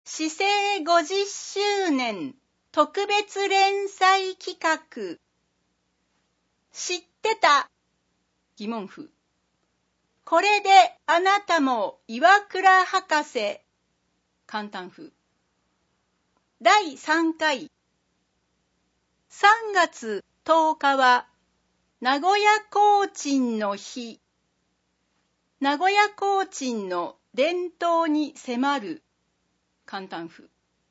市政50周年特別連載企画。知ってた？疑問符。これであなたも岩倉博士。簡単符。第3回。3月10日は名古屋コーチンの日。名古屋コーチンの伝統に迫る。簡単符。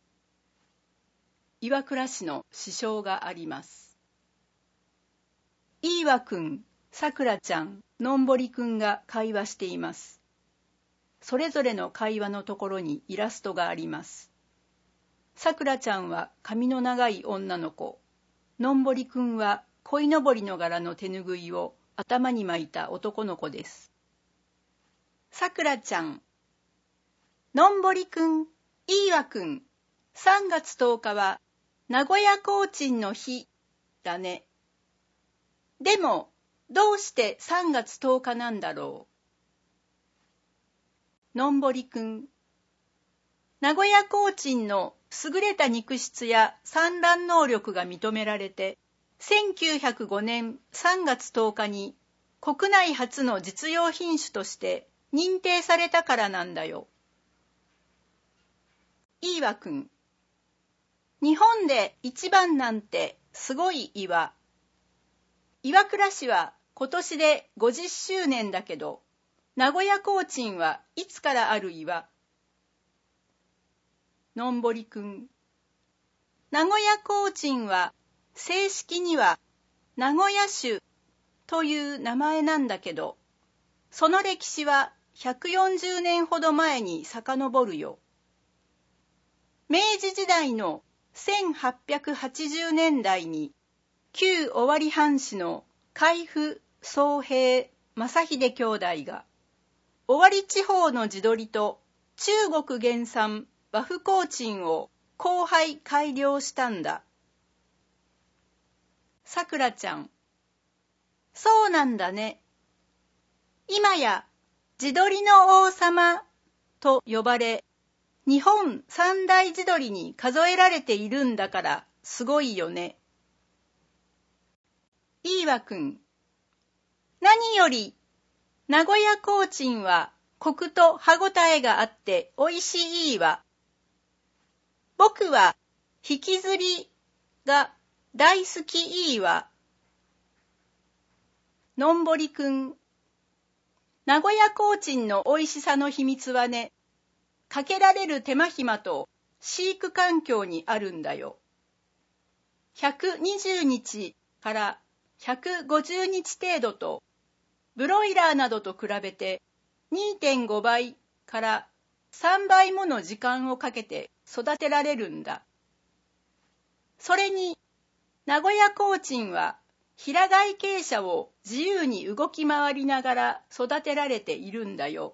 岩倉市の支障があります。いいわくん、さくらちゃん、のんぼりくんが会話しています。それぞれの会話のところにイラストがあります。さくらちゃんは髪の長い女の子、のんぼりくんは鯉のぼりの柄の手ぬぐいを頭に巻いた男の子です。さくらちゃん、のんぼりくん、いいわくん、3月10日は名古屋コーチンの日だね。でも、どうして3月10日なんだろう。のんぼりくん、名古屋コーチンの優れた肉質や産卵能力が認められて、1905年3月10日に国内初の実用品種として認定されたからなんだよ。いいわくん、日本で一番なんてすごい岩。岩倉市は今年で50周年だけど、名古屋コーチンはいつからある岩。のんぼりくん、名古屋コーチンは正式には名古屋種という名前なんだけど、その歴史は140年ほど前に遡るよ。明治時代の1880年代に旧尾張藩士の海部宗平正秀兄弟が尾張地方の地鶏と中国原産和風コーチンを交配改良したんだ。さくらちゃん、そうなんだね。今や地鶏の王様と呼ばれ、日本三大地鶏に数えられているんだからすごいよね。いいわくん、何より名古屋コーチンはコクと歯ごたえがあっておいしいわ。僕は引きずりが大好きいいわ。のんぼりくん、名古屋コーチンのおいしさの秘密はね、かけられる手間暇と飼育環境にあるんだよ。120日から150日程度と、ブロイラーなどと比べて 2.5 倍から3倍もの時間をかけて育てられるんだ。それに、名古屋コーチンは平飼い鶏舎を自由に動き回りながら育てられているんだよ。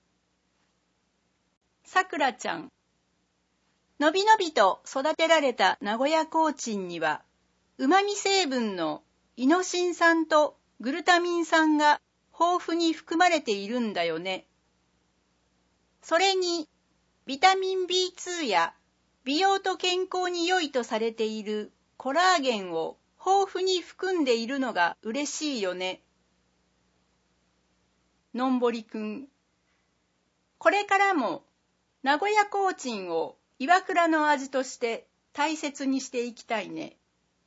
さくらちゃん、のびのびと育てられた名古屋コーチンには、旨味成分のイノシン酸とグルタミン酸が豊富に含まれているんだよね。それに、ビタミン B2 や美容と健康に良いとされているコラーゲンを豊富に含んでいるのが嬉しいよね。のんぼりくん、これからも名古屋コーチンを岩倉の味として大切にしていきたいね。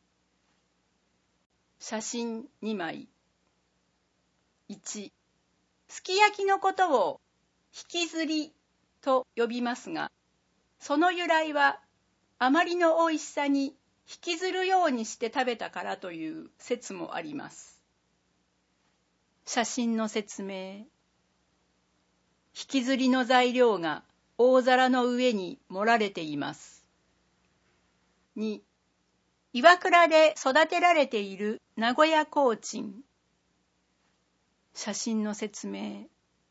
写真2枚。1、すき焼きのことを引きずりと呼びますが、その由来はあまりの美味しさに引きずるようにして食べたからという説もあります。写真の説明。引きずりの材料が大皿の上に盛られています。2、岩倉で育てられている名古屋コーチン。写真の説明。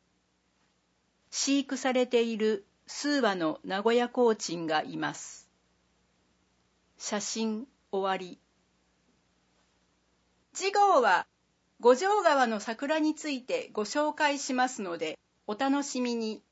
飼育されている数羽の名古屋コーチンがいます。写真終わり。次号は五条川の桜についてご紹介しますのでお楽しみに。